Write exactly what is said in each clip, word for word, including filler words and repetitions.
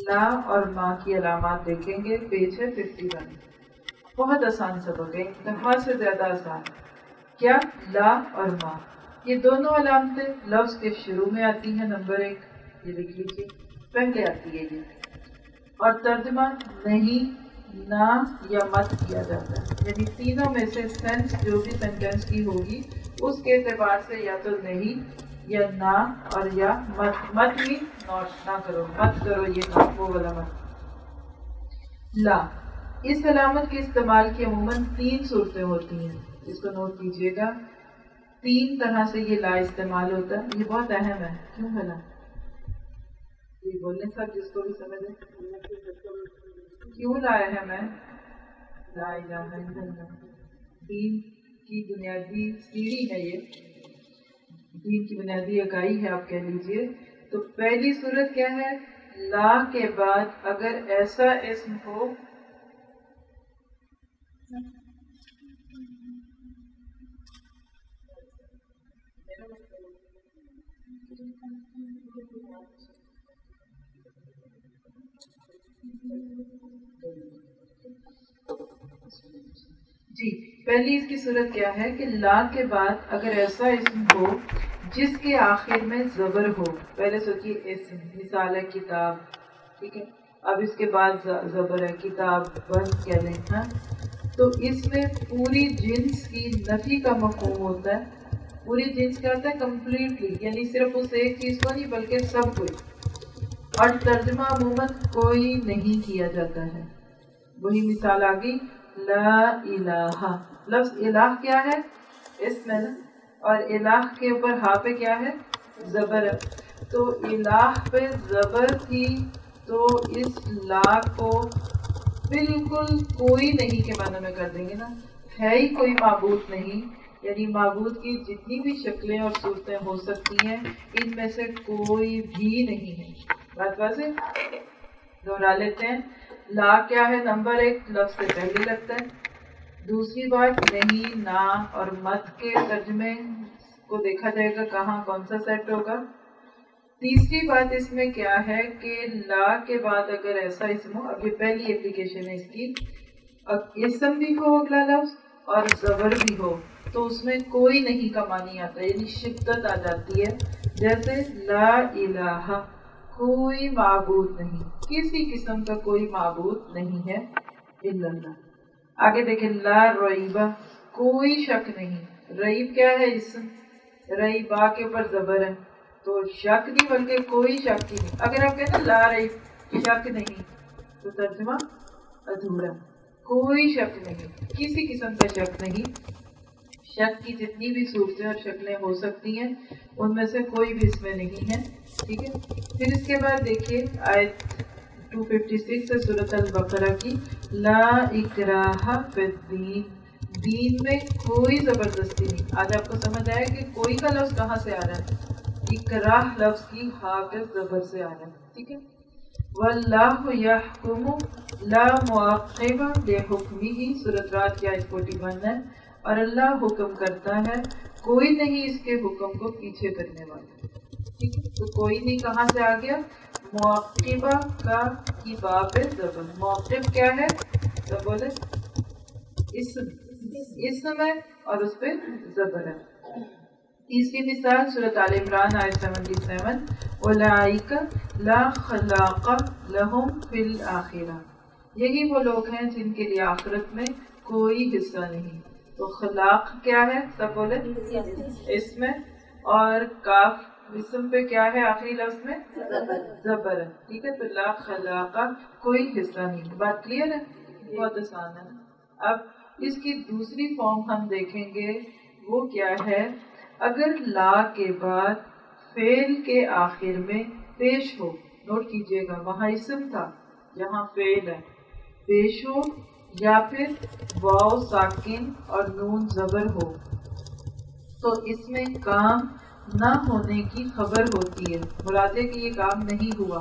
لا اور ما کی علامات دیکھیں گے، پیج ہے ففٹی ون. بہت آسان سبق ہے، انتہا سے زیادہ آسان. کیا؟ لا اور ما، یہ دونوں علامتیں لفظ کے شروع میں آتی ہیں. نمبر ایک یہ لکھ لیجیے، پہلے آتی ہے یہ. اور ترجمہ نہیں، نہ یا مت کیا جاتا ہے، یعنی تینوں میں سے سینس جو بھی سینٹینس کی ہوگی اس کے اعتبار سے یا تو نہیں یا نہ اور یا مت. مت بھی نوٹ نہ کرو، مت کرو یہ کام، وہ والا مت. لا، اس علامت کے استعمال کی عموماً تین صورتیں ہوتی ہیں، اس کو نوٹ کیجیے گا. تین طرح سے یہ لا استعمال ہوتا ہے. یہ بہت اہم ہے. کیوں ہے لا؟ یہ بولنے سب جس کو بھی سمجھے کیوں لایا ہے میں لا الہ الا اللہ. دین کی بنیادی سیڑھی ہے، یہ دین کی بنیادی اکائی ہے آپ کہہ لیجئے. تو پہلی صورت کیا ہے؟ لا کے بعد اگر ایسا اسم ہو جی پہلی اس کی صورت کیا ہے کہ لا کے بعد اگر ایسا اسم ہو جس کے آخر میں زبر ہو. پہلے سوچیے اسم، مثال ہے کتاب، ٹھیک ہے، اب اس کے بعد زبر ہے کتاب بس کہہ لیں. ہاں تو اس میں پوری جنس کی نفی کا مفہوم ہوتا ہے. پوری جنس کیا ہوتا ہے؟ کمپلیٹلی، یعنی صرف اس ایک چیز کو نہیں بلکہ سب کوئی. اور ترجمہ عموماً کوئی نہیں کیا جاتا ہے. وہی مثال آ گئی لا الہ. لفظ الہ کیا ہے؟ اسم ہے نا، اور الہ کے اوپر ہا پہ کیا ہے؟ زبر ہے. تو الہ پہ زبر تھی تو اس لا کو بالکل کوئی نہیں کے معنی میں کر دیں گے نا. ہے ہی کوئی معبود نہیں، یعنی معبود کی جتنی بھی شکلیں اور صورتیں ہو سکتی ہیں ان میں سے کوئی بھی نہیں ہے. بات واضح؟ دوہرا لیتے ہیں. لا کیا ہے؟ نمبر ایک لفظ سے پہلے لگتا ہے. دوسری بات نہیں، نہ اور مت کے ترجمے کو دیکھا جائے گا کہاں کون سا سیٹ ہوگا. تیسری بات اس میں کیا ہے کہ لا کے بعد اگر ایسا اسم ہو، اب یہ پہلی اپلیکیشن ہے اس کی، اسم بھی ہو اگلا لفظ اور زبر بھی ہو تو اس میں کوئی نہیں کا معنی آتا ہے، یعنی شدت آ جاتی ہے. جیسے لا الہ، کوئی معبود نہیں، کسی قسم کا کوئی معبود نہیں ہے الا اللہ. آگے دیکھیں لا ریبہ، کوئی شک نہیں. ریب کیا ہے؟ اسم. ریبہ کے اوپر زبر ہے تو شک نہیں بلکہ کوئی شک ہی نہیں. اگر آپ کہتے ہیں لا ریب شک نہیں تو ترجمہ ادھورا. کوئی شک نہیں، کسی قسم کا شک نہیں. شک کی جتنی بھی صورتیں اور شکلیں ہو سکتی ہیں ان میں سے کوئی بھی اس میں نہیں ہے. ٹھیک ہے. پھر اس کے بعد دیکھیے آیت دو سو چھپن سے سورۃ البقرہ کی، لا اکراہ فی الدین، دین میں کوئی زبردستی نہیں. آج آپ کو سمجھ آیا کہ کوئی کا لفظ کہاں سے آ رہا ہے؟ اکراہ لفظ کی ہا کے زبر سے آ رہا ہے. ٹھیک ہے. واللہ یحکم لا معقب لحکمہ، سورۃ رعد کی آیت اکیالیس ہے. اور اللہ حکم کرتا ہے، کوئی نہیں اس کے حکم کو پیچھے کرنے والا. ٹھیک ہے. تو کوئی نہیں کہاں سے آ گیا؟ معقبہ کا کی باب زبر. معقب کیا ہے؟ تو بولے اسم، اسم ہے اور اس پہ زبر ہے. تیسری مثال سورۃ آل عمران آیت سیونٹی سیون، اولئک لا خلاق لہم فی الآخرہ، یہی وہ لوگ ہیں جن کے لیے آخرت میں کوئی حصہ نہیں. تو خلاق کیا ہے؟ سب بولے اسم ہے، اور کاف اسم پہ کیا ہے آخری لفظ میں؟ زبر ہے. ٹھیک ہے. تو لا خلاق، کوئی حصہ نہیں. بات کلیئر ہے؟ بہت آسان ہے. اب اس کی دوسری فارم ہم دیکھیں گے، وہ کیا ہے؟ اگر لا کے بعد فعل کے آخر میں پیش ہو، نوٹ کیجئے گا وہاں اسم تھا یہاں فعل ہے، پیش ہو یا پھر واو ساکن اور نون زبر ہو تو اس میں کام نہ ہونے کی خبر ہوتی ہے. مراد ہے کہ یہ کام نہیں ہوا.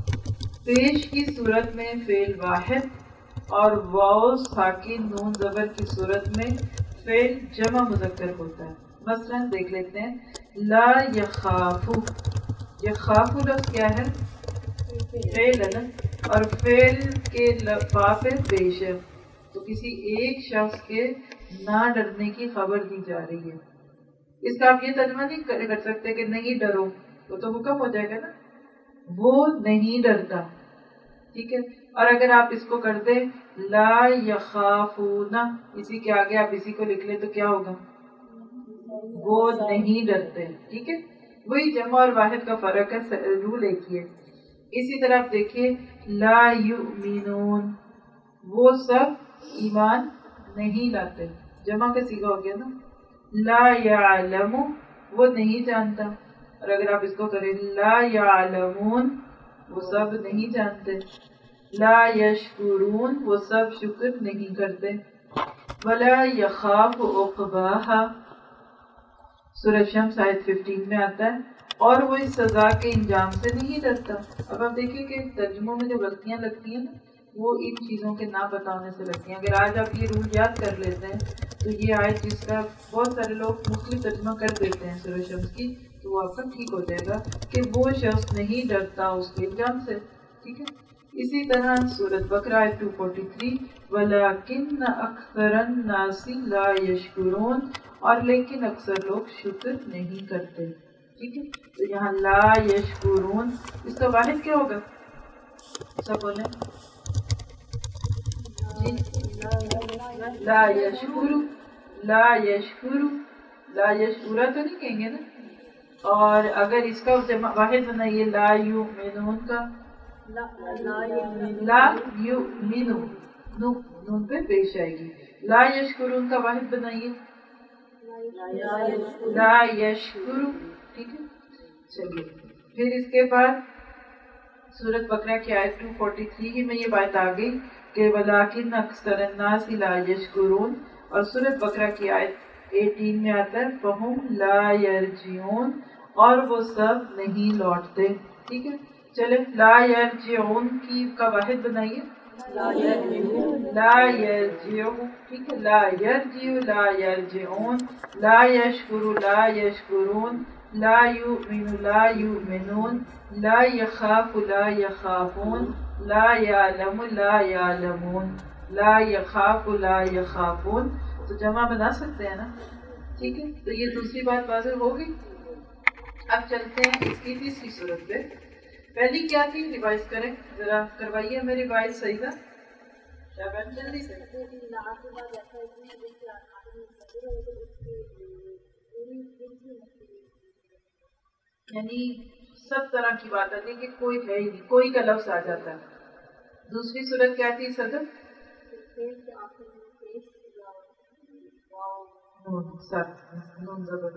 پیش کی صورت میں فعل واحد اور واو ساکن نون زبر کی صورت میں فعل جمع مذکر ہوتا ہے. مثلا دیکھ لیتے ہیں لا یخافو. یخافو لفظ کیا ہے؟ فعل ہے نا. اور فعل کے باب پیش ہے، تو کسی ایک شخص کے نہ ڈرنے کی خبر دی جا رہی ہے۔ اس کا آپ یہ ترجمہ نہیں کر سکتے کہ نہیں ڈرو، وہ تو حکم ہو جائے گا نا، وہ نہیں ڈرتا، ٹھیک ہے۔ اور اگر آپ اس کو کر دیں لا یخافون، اسی کے آگے آپ اسی کو لکھ لیں تو کیا ہوگا؟ وہ نہیں ڈرتے، ٹھیک ہے۔ وہی جمع اور واحد کا فرق ہے، رول ایک ہی ہے۔ اسی طرح آپ دیکھیے لا یؤمنون، وہ سب ایمان نہیں لاتے، جمع کا صیغہ ہو گیا نا۔ لا یعلم، وہ نہیں جانتا، اور اگر آپ اس کو کریں لا یعلمون، وہ سب نہیں جانتے۔ لا یشکرون، وہ سب شکر نہیں کرتے۔ ولا یخاف عقباہا، سورہ شمس آیت پندرہ میں آتا ہے، اور وہ اس سزا کے انجام سے نہیں ڈرتا۔ اب آپ دیکھیں کہ ترجموں میں جو غلطیاں لگتی ہیں نا، وہ ان چیزوں کے نہ بتانے سے لگتی ہیں۔ اگر آج آپ یہ رول یاد کر لیتے ہیں تو یہ آیت جس کا بہت سارے لوگ مختلف ترجمہ کر دیتے ہیں سورہ شمس کی، تو وہ آپ کا ٹھیک ہو جائے گا کہ وہ شخص نہیں ڈرتا اس کے انجام سے، ٹھیک ہے۔ اسی طرح سورۃ بقرہ آیت دو سو تینتالیس، وَلَٰكِنَّ أَكْثَرَ النَّاسِ لَا يَشْكُرُونَ، اور لیکن اکثر لوگ شکر نہیں کرتے، ٹھیک ہے۔ تو یہاں لا یشکرون، اس کا واحد کیا ہوگا؟ سب بولیں جی، لا یشکر، لا یشکر، لا یشکرہ تو نہیں کہیں گے نا۔ اور اگر اس کا واحد بنائیے لا یؤمنون کا، لا یؤمنو، نون پہ پیش آئے گی۔ لا یشکرون کا واحد بنائیے لا یشکر، ٹھیک ہے۔ چلیے پھر اس کے بعد سورۃ بقرہ کی آیت دو سو تینتالیس ہی میں یہ بات آ گئی کہ وَلَٰكِنَّ أَكْثَرَ النَّاسِ لَا يَشْكُرُونَ، اور سورۃ بقرہ کی آیت اٹھارہ میں آتا ہے فَهُمْ لَا يَرْجِعُونَ، اور وہ سب نہیں لوٹتے، ٹھیک ہے۔ چلے لا یرجعون کی کا واحد بنائیے لا یرجع، ٹھیک ہے۔ لا یرجع، لا یرجعون، لا یشکر، لا یشکرون، لا یؤمن، لا یؤمنون، لا یخاف، لا یخافون، لا یعلم، لا یعلمون، لا یخاف، لا یخافون۔ تو جمع بنا سکتے ہیں نا، ٹھیک ہے۔ تو یہ دوسری بات واضح ہو گئی۔ اب چلتے ہیں اس کی تیسری صورت پہ۔ پہلی کیا تھی؟ ریوائز کریں ذرا، کروائیے ہمیں ریوائز صحیح تھا کیا بہن؟ جلدی سے۔ یعنی سب طرح کی بات آتی ہے کہ کوئی ہے ہی نہیں، کوئی کا لفظ آ جاتا ہے۔ دوسری صورت کیا تھی صدر؟ نون سر، نون زبر،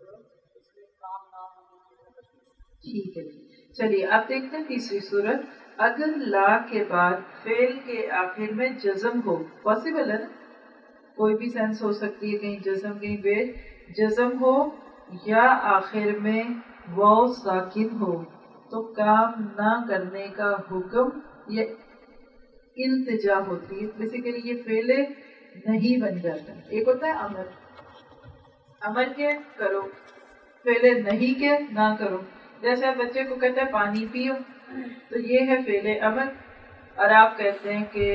ٹھیک ہے۔ چلیے اب دیکھتے ہیں تیسری صورت۔ اگر لا کے بعد فعل کے آخر میں جزم ہو، پاسبل ہے نا، کوئی بھی سینس ہو سکتی ہے، کہیں جزم کہیں بے جزم ہو، یا آخر میں واو ساکن ہو، تو کام نہ کرنے کا حکم یا التجا ہوتی ہے۔ بیسیکلی یہ فعل نہیں بن جاتا۔ ایک ہوتا ہے امر، امر کے کرو، فعل نہیں کے نہ کرو۔ جیسے آپ بچے کو کہتے ہیں پانی پیو، تو یہ ہے فعل امر، اور آپ کہتے ہیں کہ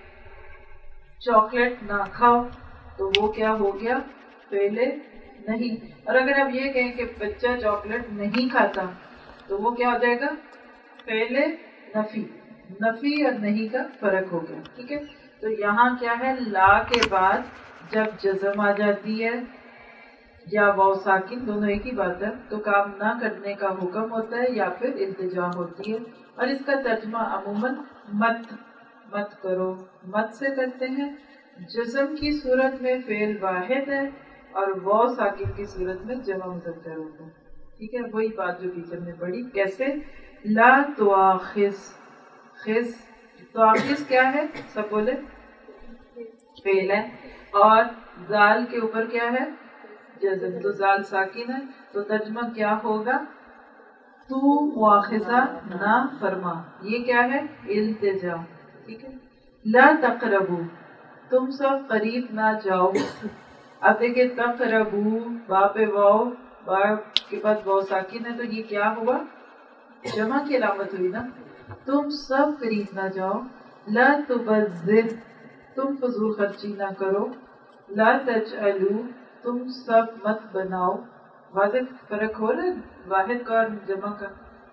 چاکلیٹ نہ کھاؤ، تو وہ کیا ہو گیا؟ فعل نہیں۔ اور اگر آپ یہ کہیں کہ بچہ چاکلیٹ نہیں کھاتا، تو وہ کیا ہو جائے گا؟ فعل نفی۔ نفی اور نہیں کا فرق ہو گیا، ٹھیک ہے۔ تو یہاں کیا ہے؟ لا کے بعد جب جزم آ جاتی ہے یا واو ساکن، دونوں ایک ہی بات ہے، تو کام نہ کرنے کا حکم ہوتا ہے یا پھر التجا ہوتی ہے۔ اور اس کا ترجمہ عموماً مت، مت کرو، مت سے کرتے ہیں۔ جزم کی صورت میں فعل واحد ہے، اور واو ساکن کی صورت میں جمع مذکر ہوتا ہے، ٹھیک ہے۔ وہی بات جو ٹیچر نے پڑھی، کیسے؟ لا تواخذ، خذ، تواخذ کیا ہے؟ سب بولے، فعل ہے، اور زال کے اوپر کیا ہے؟ جزم، تو زال ساکن ہے، تو ترجمہ کیا ہوگا؟ تو مواخذہ نہ فرما، یہ کیا ہے؟ التجا، ٹھیک ہے۔ لا تقربو، تم سب قریب نہ جاؤ۔ اب دیکھیں تقربو، با پہ واو، با کے بعد واو ساکن ہے، تو یہ کیا ہوا؟ جمع کی علامت ہوئی نا۔ تم سب قریب نہ جاؤ، لا تبذر تم فضول خرچی نہ کرو، لا تجعلوا تم سب مت بناؤ، واضح فرق ہو رہا واحد کا اور جمع کا،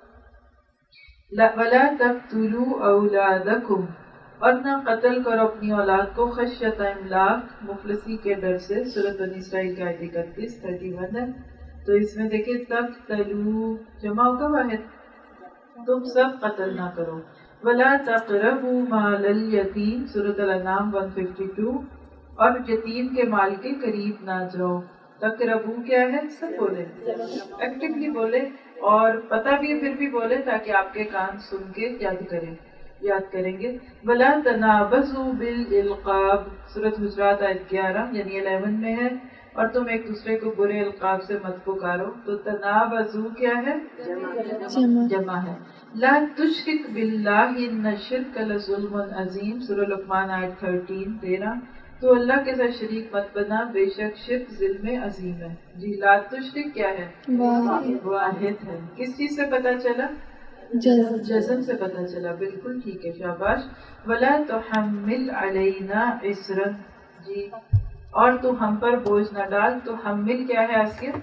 ولا تقتلوا اولادکم اور نہ قتل کرو اپنی اولاد کو، خشیۃ املاق مفلسی کے ڈر سے، سورۃ بنی اسرائیل کا آیت اکتیس تھرٹی ون ہے۔ تو اس میں دیکھیں تقتلوا جمع کا واحد، تم سب قتل نہ کرو، ولا تقربوا مال الیتیم سورۃ الانعام ایک سو بائیس، اور یتیم کے مال کے قریب نہ جاؤ۔ تقربوا کیا ہے؟ سب بولے ایکٹیولی بولے اور پتہ بھی پھر بھی بولے تاکہ آپ کے کان سن کے یاد کریں یاد کریں گے۔ ولا تنابزوا بالالقاب سورۃ حجرات آیت گیارہ یعنی الیون میں ہے، اور تم ایک دوسرے کو برے القاب سے مت پکارو۔ تو تنابزوا کیا ہے؟ جمع جمع ہے۔ لا تشرک باللہ ان الشرک لظلم عظیم سورۃ لقمان آیت تھرٹین تیرہ، تو اللہ کے ساتھ شریک مت بنا، بے شک شرک ظلم عظیم ہے۔ جی لا تشرک کیا ہے؟ واحد ہے۔ کس چیز سے پتہ چلا؟ جزم جزم سے پتہ چلا، بالکل ٹھیک ہے، شاباش۔ ولا تحمل علینا عسرا جی، اور تو ہم پر بوجھ نہ ڈال، تو حمل کیا ہے آسیہ؟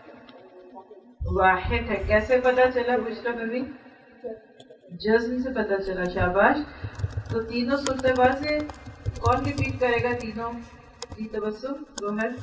واحد ہے۔ کیسے پتہ چلا بشرا بیوی؟ جزم سے پتہ چلا، شاباش۔ تو تینوں سنتے بازے کون ریپیٹ کرے گا تینوں؟ جی تبسم گو ہیڈ۔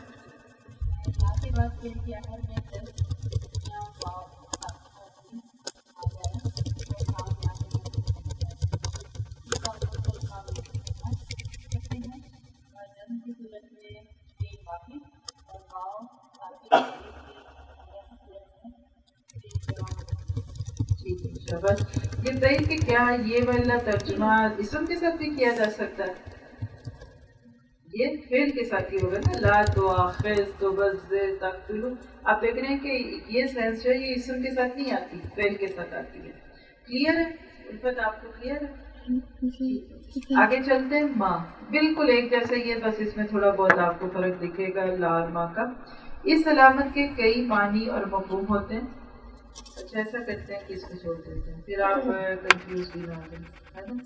بس یہ بتائیے کہ کیا یہ والا ترجمہ اسم کے ساتھ بھی کیا جا سکتا ہے؟ یہ فعل کے ساتھ ہی ہوگا نا، لا تؤاخذ تبذر تقتلوا۔ آپ دیکھ رہے ہیں کہ یہ سینس جو ہے یہ اسم کے ساتھ نہیں آتی، فعل کے ساتھ آتی ہے۔ کلیئر ہے الفت؟ آپ کو کلیئر ہے؟ آگے چلتے ہیں۔ ماں بالکل ایک جیسے، یہ بس اس میں تھوڑا بہت آپ کو فرق دکھے گا لا اور ماں کا۔ اس علامت کے کئی معنی اور مفہوم ہوتے ہیں۔ اچھا ایسا کرتے ہیں کہ اس کو چھوڑ دیتے ہیں، پھر آپ کنفیوز بھی نہ ہو جائیں، ہے نا؟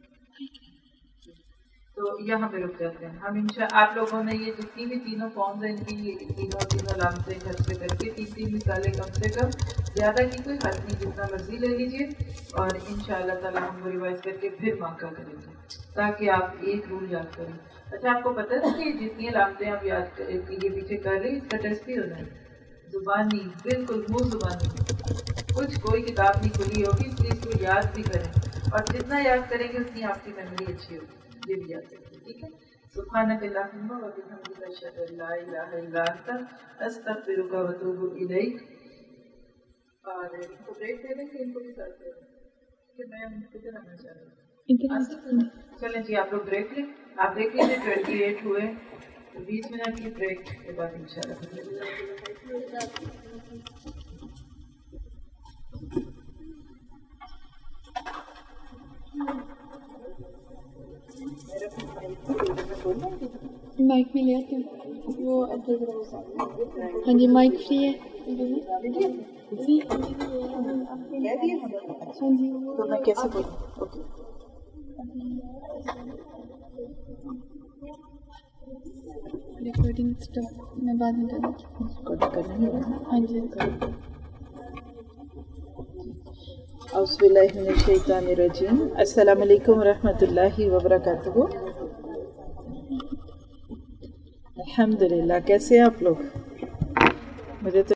تو یہاں پہ رک جاتے ہیں ہم انشاء آپ لوگوں نے یہ جتنی بھی تینوں فارمز ہیں ان کی تینوں تینوں علامتیں گھر سے کر کے تین تین مثالیں کم سے کم، زیادہ کی کوئی حد نہیں، جتنا مرضی لے لیجیے، اور انشاء اللہ تعالیٰ ہم وہ ریوائز کر کے پھر ماکہ کریں گے تاکہ آپ ایک رول یاد کریں۔ اچھا آپ کو پتہ ہے کہ جتنی علامتیں آپ یاد کریں یہ پیچھے کر رہے ہیں اس کا ٹیسٹ بھی ہونا ہے، زبانی بالکل منہ زبانی، کچھ کوئی کتاب نہیں کھلی ہوگی، اس لیے اس کو یاد بھی کریں، اور جتنا یاد کریں گے اتنی آپ کی میموری اچھی ہوگی، یہ بھی یاد کریں، ٹھیک ہے؟ سبحانک اللہم و بحمدک اشہد ان لا الہ الا انت استغفرک و اتوب الیک۔ اور ان کو بریک دے دیں کہ ان کو بھی ساتھ دے دیں کہ میں ان کو کتنا آنا چاہ رہا ہوں۔ چلیں جی آپ لوگ بریک لیں، آپ دیکھ لیجیے ٹوینٹی ایٹ ہوئے، بیس منٹ کی بریک کے بعد انشاءاللہ مائک میں لے آتے وہ ہاں جی مائک فری ہے ہاں جی تو میں کیسے بولوں؟ اوکے ریکارڈنگ اسٹاپ میں بعد میں کروں گی۔ ہاں جی اعوذ باللہ من الشیطان الرجیم۔ السلام علیکم ورحمۃ اللہ وبرکاتہ۔ الحمدللہ، کیسے ہیں آپ لوگ؟ مجھے تو